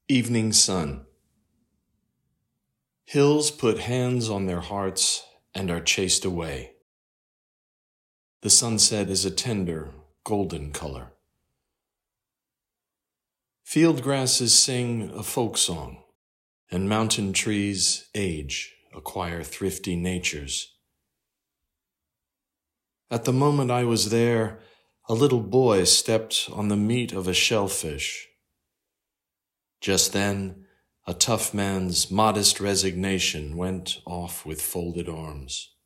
Evening Sun. Hills put hands on their hearts and are chased away. The sunset is a tender, golden color. Field grasses sing a folk song, and mountain trees age, acquire thrifty natures. At the moment I was there, a little boy stepped on the meat of a shellfish. Just then, a tough man's modest resignation went off with folded arms.